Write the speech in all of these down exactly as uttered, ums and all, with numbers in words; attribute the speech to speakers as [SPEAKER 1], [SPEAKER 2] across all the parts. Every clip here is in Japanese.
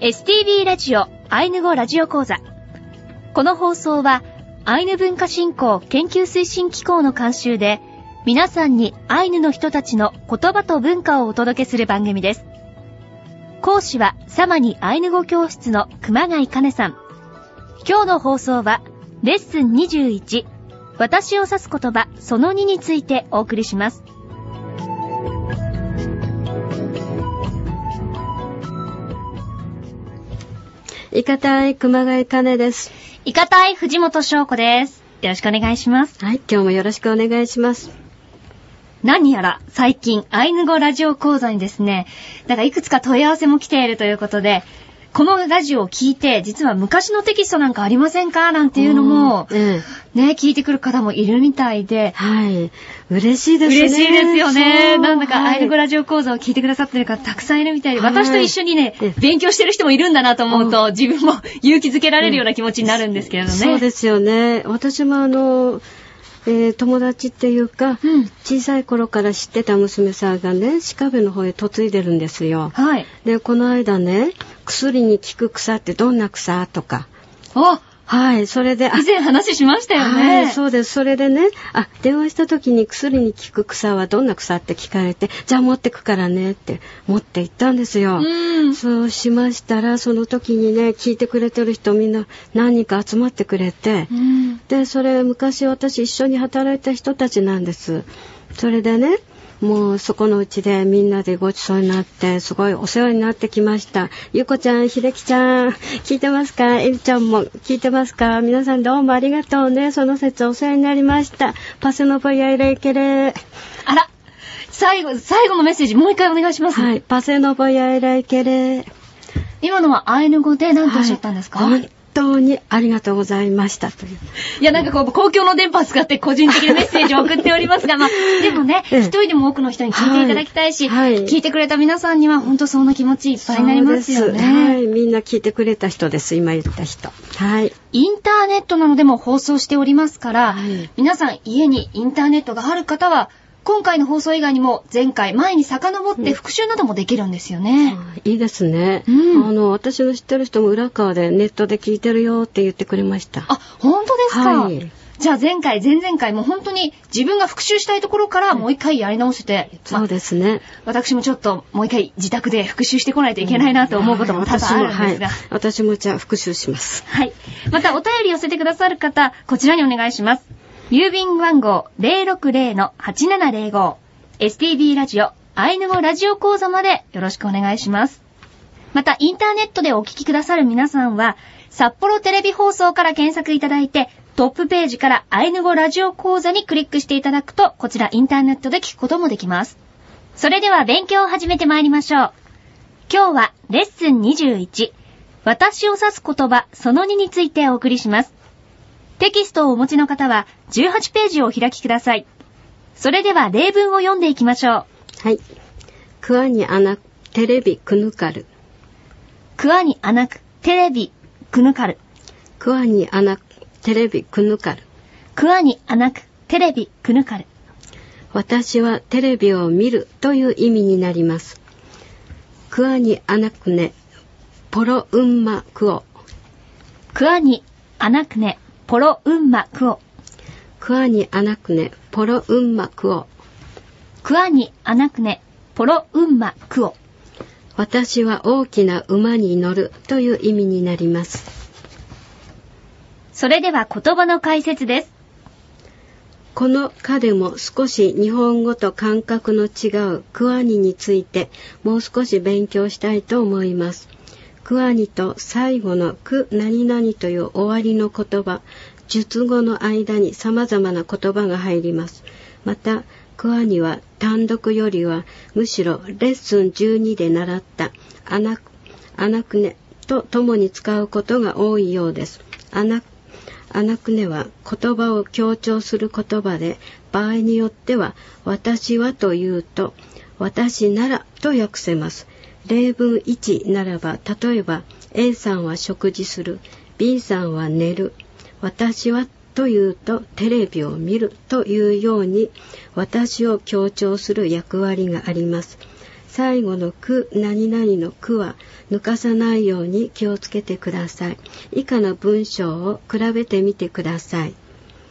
[SPEAKER 1] エスティービー ラジオアイヌ語ラジオ講座。この放送はアイヌ文化振興研究推進機構の監修で、皆さんにアイヌの人たちの言葉と文化をお届けする番組です。講師はサマニアイヌ語教室の熊谷かねさん。今日の放送はレッスンにじゅういち、私を指す言葉そのにについてお送りします。
[SPEAKER 2] いかたい熊谷かねです。
[SPEAKER 1] いかたい藤本翔子です。よろしくお願いします。
[SPEAKER 2] はい、今日もよろしくお願いします。
[SPEAKER 1] 何やら最近アイヌ語ラジオ講座にですね、なんかいくつか問い合わせも来ているということで、このラジオを聞いて実は昔のテキストなんかありませんかなんていうのも、ええ、ね、聞いてくる方もいるみたいで、
[SPEAKER 2] はい、嬉しいですね。
[SPEAKER 1] 嬉しいですよね。なんだかアイヌ語ラジオ講座を聞いてくださってる方たくさんいるみたいで、はい、私と一緒にね、勉強してる人もいるんだなと思うと、自分も勇気づけられるような気持ちになるんですけれどね。
[SPEAKER 2] そうですよね。私もあのえー、友達っていうか、うん、小さい頃から知ってた娘さんがね、鹿部の方へ嫁いでるんですよ。はい。で、この間ね、薬に効く草ってどんな草とか。
[SPEAKER 1] あ、
[SPEAKER 2] はい、それで、
[SPEAKER 1] 以前話しましたよね。
[SPEAKER 2] はい、そうです。それでね、あ、電話した時に薬に効く草はどんな草って聞かれて、じゃあ持ってくからねって持って行ったんですよ。うん。そうしましたら、その時にね、聞いてくれてる人みんな何人か集まってくれて、うん、で、それ昔私一緒に働いた人たちなんです。それでね、もうそこのうちでみんなでごちそうになってすごいお世話になってきました。ゆこちゃん、ひできちゃん聞いてますか？えりちゃんも聞いてますか？皆さんどうもありがとうね。その節お世話になりました。パセノポヤイレイケレ。
[SPEAKER 1] あら、最後最後のメッセージもう一回お願いします。
[SPEAKER 2] はい、パセノポヤイレイケレ。
[SPEAKER 1] 今のはアイヌ語で何とおっしゃったんですか？
[SPEAKER 2] はい、本当にありがとうございましたという。
[SPEAKER 1] いや、なんかこう公共の電波を使って個人的なメッセージを送っておりますが、まあでもね、一人でも多くの人に聞いていただきたいし、はいはい、聞いてくれた皆さんには本当そんな気持ちいっぱいになりますよね。
[SPEAKER 2] はい、みんな聞いてくれた人です。今言った人。はい。
[SPEAKER 1] インターネットなどでも放送しておりますから、はい、皆さん家にインターネットがある方は。今回の放送以外にも前回前に遡って復習などもできるんですよね。
[SPEAKER 2] うん、いいですね、うん、あの私の知ってる人も裏側でネットで聞いてるよって言ってくれました。
[SPEAKER 1] あ、本当ですか、はい、じゃあ前回前々回も本当に自分が復習したいところからもう一回やり直して、
[SPEAKER 2] まあ、そうですね。
[SPEAKER 1] 私もちょっともう一回自宅で復習してこないといけないなと思うことも多々あるんですが、
[SPEAKER 2] はい、私もじゃあ復習します。
[SPEAKER 1] はい。またお便り寄せてくださる方こちらにお願いします。郵便番号 ゼロろくゼロ はちななゼロごエスティービー ラジオアイヌ語ラジオ講座までよろしくお願いします。またインターネットでお聞きくださる皆さんは札幌テレビ放送から検索いただいてトップページからアイヌ語ラジオ講座にクリックしていただくとこちらインターネットで聞くこともできます。それでは勉強を始めてまいりましょう。今日はレッスンにじゅういち、私を指す言葉そのにについてお送りします。テキストをお持ちの方はじゅうはちページをお開きください。それでは例文を読んでいきましょう。
[SPEAKER 2] はい。クワにアナクテレビクヌカル。
[SPEAKER 1] クワにアナクテレビクヌカル。
[SPEAKER 2] クワにアナクテレビクヌカル。
[SPEAKER 1] クワにアナクテレビクヌカル。
[SPEAKER 2] 私はテレビを見るという意味になります。クワにアナクネポロウンマクオ。
[SPEAKER 1] クワにアナクネポロウンマクオ。
[SPEAKER 2] クワにアナクネポロウンマクオ。
[SPEAKER 1] クワにアナクネポロウンマクオ。
[SPEAKER 2] 私は大きな馬に乗るという意味になります。
[SPEAKER 1] それでは言葉の解説です。
[SPEAKER 2] この課でも少し日本語と感覚の違うクワニについてもう少し勉強したいと思います。クワニと最後のク何々という終わりの言葉、述語の間に様々な言葉が入ります。また、クワニは単独よりはむしろレッスンじゅうにで習ったアナク、アナクネと共に使うことが多いようです。アナ、アナクネは言葉を強調する言葉で、場合によっては私はというと私ならと訳せます。例文いちならば、例えば A さんは食事する、B さんは寝る、私はというとテレビを見るというように私を強調する役割があります。 最後のく何々のくは抜かさないように気をつけてください。以下の文章を比べてみてください。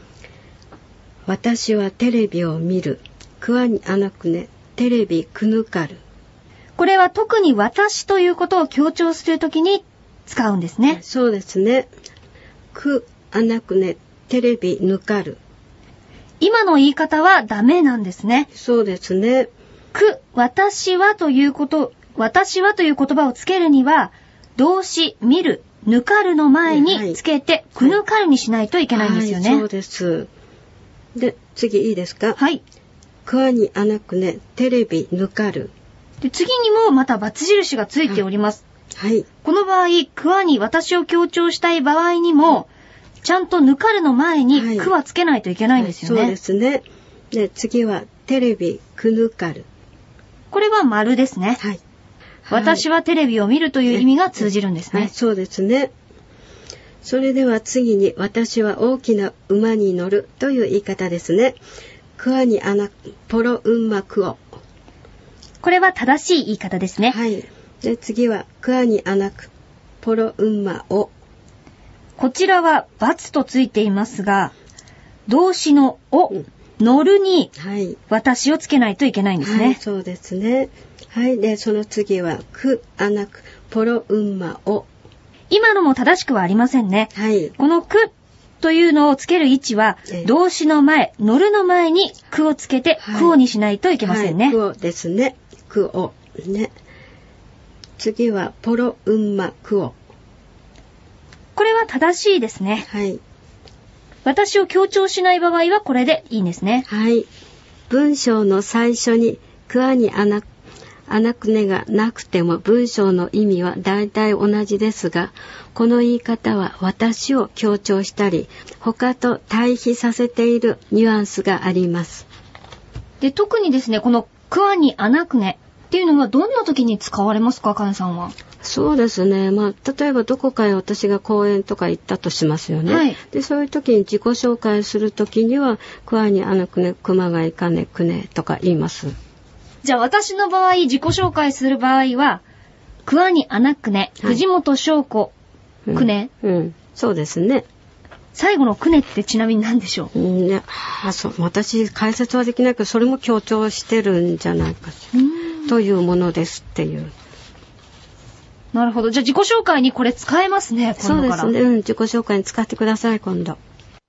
[SPEAKER 2] 私はテレビを見る。くわにあなくね。テレビくぬかる。
[SPEAKER 1] これは特に私ということを強調するときに使うんですね。
[SPEAKER 2] そうですね。くあなくね。テレビぬかる。
[SPEAKER 1] 今の言い方はダメなんですね。
[SPEAKER 2] そうですね。
[SPEAKER 1] く、私はということ、私はという言葉をつけるには、動詞、見る、ぬかるの前につけて、はい、くぬかるにしないといけないんですよね。
[SPEAKER 2] はい、そうです。で、次いいですか？
[SPEAKER 1] はい。
[SPEAKER 2] くわにあなくね、テレビぬかる。
[SPEAKER 1] で、次にもまた×印がついております。
[SPEAKER 2] はい。はい、
[SPEAKER 1] この場合、くわに私を強調したい場合にも、ちゃんとぬかるの前にくはつけないといけないんですよね。
[SPEAKER 2] はいはい、そうですね。で、次はテレビくぬかる。
[SPEAKER 1] これは丸ですね。
[SPEAKER 2] はい。
[SPEAKER 1] 私はテレビを見るという意味が通じるんですね。
[SPEAKER 2] はい、そうですね。それでは次に、私は大きな馬に乗るという言い方ですね。くわにあなポロうんまくお。
[SPEAKER 1] これは正しい言い方ですね。
[SPEAKER 2] はい。で、次は、くわにあなくポロうんまお。
[SPEAKER 1] こちらは×とついていますが、動詞のお、うん、乗るに、はい、私をつけないといけないんですね。
[SPEAKER 2] はい、そうですね。はい。で、その次は、く、あなく、ポロ、うんま、お。
[SPEAKER 1] 今のも正しくはありませんね。
[SPEAKER 2] はい。
[SPEAKER 1] このくというのをつける位置は、動詞の前、乗るの前にくをつけて、はい、くおにしないといけませんね。
[SPEAKER 2] はい、くおですね。くお。ね。次は、ポロ、うんま、くお。
[SPEAKER 1] これは正しいですね。
[SPEAKER 2] はい。
[SPEAKER 1] 私を強調しない場合はこれでいいんですね。
[SPEAKER 2] はい。文章の最初にくわにあな、あなくねがなくても文章の意味は大体同じですが、この言い方は私を強調したり、他と対比させているニュアンスがあります。
[SPEAKER 1] で、特にですね、このくわにあなくねっていうのはどんな時に使われますか、かねさんは？
[SPEAKER 2] そうですね。まあ、例えばどこかへ私が講演とか行ったとしますよね。はい、で、そういう時に自己紹介する時には、くわにあなくね、熊がいかねくねとか言います。
[SPEAKER 1] じゃあ私の場合、自己紹介する場合は、くわにあなくね、藤本翔子、くね、
[SPEAKER 2] うん。うん。そうですね。
[SPEAKER 1] 最後のくねってちなみに何でしょう？
[SPEAKER 2] うんね、あ、そう、私解説はできないけど、それも強調してるんじゃないかしら。というものですっていう。
[SPEAKER 1] なるほど。じゃあ自己紹介にこれ使えますね、今度から。
[SPEAKER 2] そうですね。うん、自己紹介に使ってください、今度。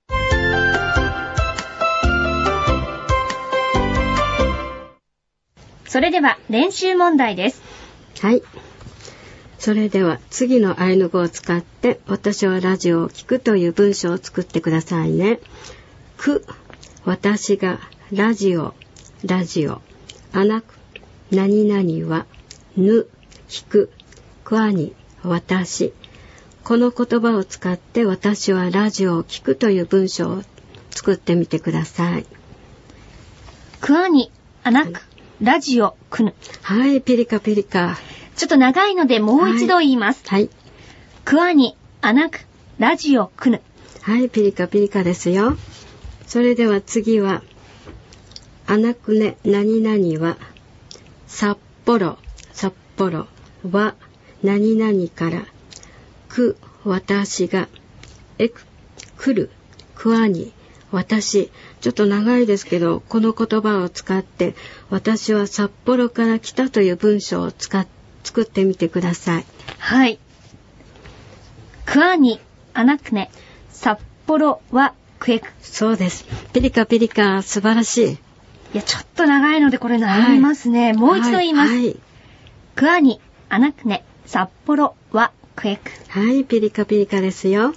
[SPEAKER 1] それでは練習問題です。
[SPEAKER 2] はい。それでは次のアイヌ語を使って私はラジオを聞くという文章を作ってくださいね。く、私がラジオ、ラジオ。あなく、何々は、ぬ、聞く。くわに、私。この言葉を使って私はラジオを聞くという文章を作ってみてください。
[SPEAKER 1] くわに、あなく、ラジオ、くぬ。
[SPEAKER 2] はい、ピリカピリカ。
[SPEAKER 1] ちょっと長いのでもう一度言います。
[SPEAKER 2] はい。
[SPEAKER 1] くわに、あなく、ラジオ、くぬ。
[SPEAKER 2] はい、ピリカピリカですよ。それでは次は、あなくね、何々は、札幌、札幌は、何々から、く、私が、えく、来る、くわに、私。ちょっと長いですけど、この言葉を使って、私は札幌から来たという文章を使っ、作ってみてください。
[SPEAKER 1] はい。くわに、あなくね、札幌はクエク。
[SPEAKER 2] そうです。ピリカピリカ、素晴らしい。
[SPEAKER 1] いや、ちょっと長いのでこれ悩みますね。はい、もう一度言います。はいはい、くわに、あなくね、札幌はクエク。
[SPEAKER 2] はい、ピリカピリカですよ。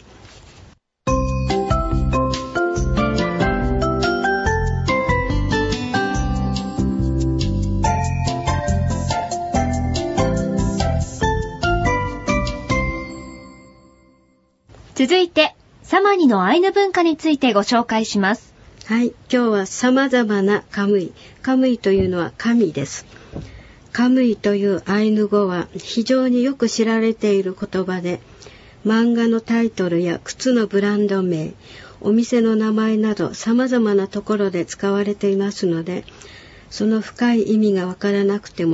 [SPEAKER 1] 続いて、サマニのアイヌ文化についてご紹介します。
[SPEAKER 2] はい、今日は様々なカムイ。カムイというのは神です。カムイというアイヌ語は非常によく知られている言葉で、漫画のタイトルや靴のブランド名、お店の名前など様々なところで使われていますので、その深い意味がわからなくても、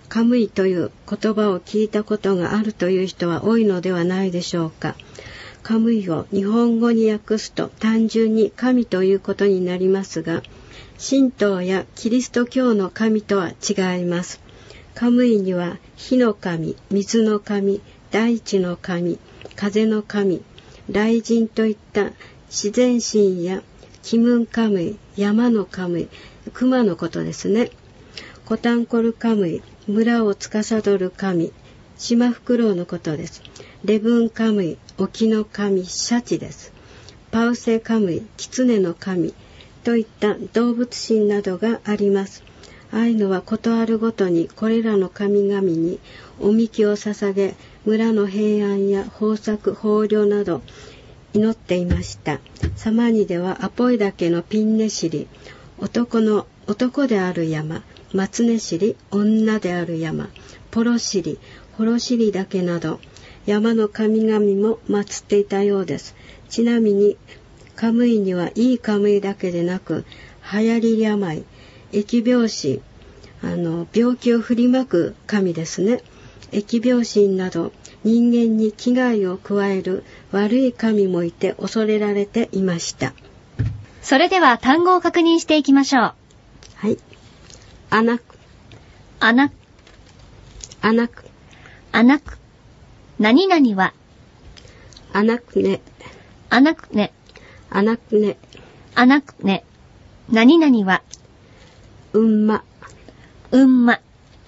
[SPEAKER 2] カムイという言葉を聞いたことがあるという人は多いのではないでしょうか。カムイを日本語に訳すと単純に神ということになりますが、神道やキリスト教の神とは違います。カムイには火の神、水の神、大地の神、風の神、雷神といった自然神やキムンカムイ、山のカムイ、熊のことですね。コタンコルカムイ、村を司る神、シマフクロウのことです。レブンカムイ、沖の神、シャチです。パウセカムイ、狐の神といった動物神などがあります。アイヌはことあるごとにこれらの神々におみきを捧げ、村の平安や豊作、豊漁など祈っていました。サマニではアポイ岳のピンネシリ、男の男である山、マツネシリ、女である山、ポロシリ、ホロシリ岳など山の神々も祀っていたようです。ちなみにカムイにはいいカムイだけでなく、流行り病、疫病神、あの病気を振りまく神ですね。疫病神など人間に危害を加える悪い神もいて恐れられていました。
[SPEAKER 1] それでは単語を確認していきましょう。
[SPEAKER 2] はい。アナク、
[SPEAKER 1] アナク、
[SPEAKER 2] アナク、
[SPEAKER 1] アナク。何々は、
[SPEAKER 2] アナクネ、
[SPEAKER 1] アナクネ、
[SPEAKER 2] アナクネ、
[SPEAKER 1] アナクネ。何々は、
[SPEAKER 2] うんま、
[SPEAKER 1] うんま、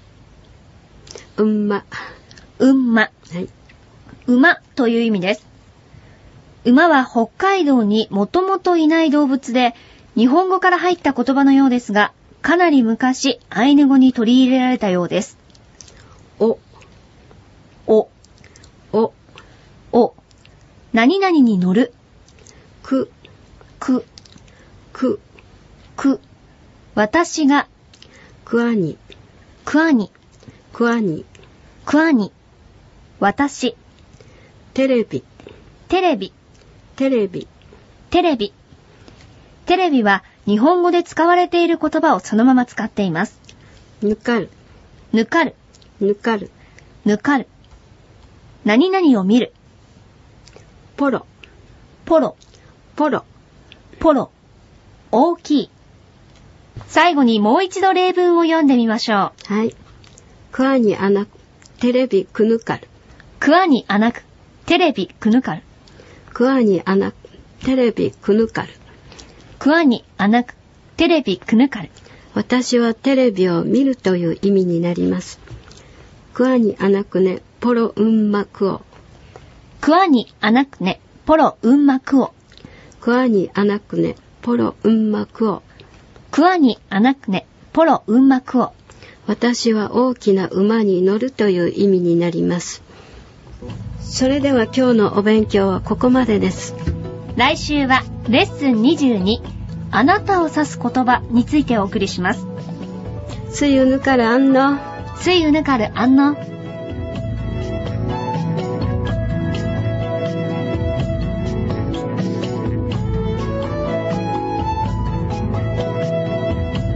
[SPEAKER 2] うんま、
[SPEAKER 1] うんま。
[SPEAKER 2] はい。
[SPEAKER 1] 馬という意味です。馬は北海道にもともといない動物で、日本語から入った言葉のようですが、かなり昔、アイヌ語に取り入れられたようです。
[SPEAKER 2] お、
[SPEAKER 1] お、
[SPEAKER 2] お、
[SPEAKER 1] お、何々に乗る。
[SPEAKER 2] く、
[SPEAKER 1] く、
[SPEAKER 2] く、
[SPEAKER 1] く、私が、
[SPEAKER 2] くあに、
[SPEAKER 1] くわに、
[SPEAKER 2] くあに、
[SPEAKER 1] くわに、私、
[SPEAKER 2] テレビ、
[SPEAKER 1] テレビ、
[SPEAKER 2] テレビ、
[SPEAKER 1] テレビ。テレビは日本語で使われている言葉をそのまま使っています。
[SPEAKER 2] ぬかる、
[SPEAKER 1] ぬかる、
[SPEAKER 2] ぬかる、
[SPEAKER 1] ぬかる。何々を見る。
[SPEAKER 2] ポロ、
[SPEAKER 1] ポロ、
[SPEAKER 2] ポロ、
[SPEAKER 1] ポロ。大きい。最後にもう一度例文を読んでみましょう。
[SPEAKER 2] はい。くあにあなく、テレビくぬかる。
[SPEAKER 1] くわにあなく、テレビくぬかる。
[SPEAKER 2] くあにあなく、テレビくぬかる。
[SPEAKER 1] くわにあなく、テレビくぬかる。
[SPEAKER 2] 私はテレビを見るという意味になります。くあにあなくね、ポロうんまくお。
[SPEAKER 1] くわにあなくね、ポロうんまくお。
[SPEAKER 2] くあにあなくね、ポロうんまくお。
[SPEAKER 1] くわにあなくね、ポロうんまくお。
[SPEAKER 2] 私は大きな馬に乗るという意味になります。それでは今日のお勉強はここまでです。
[SPEAKER 1] 来週はレッスンにじゅうに、あなたを指す言葉についてお送りします。
[SPEAKER 2] つゆぬからあんの。
[SPEAKER 1] ついうぬかるあんの。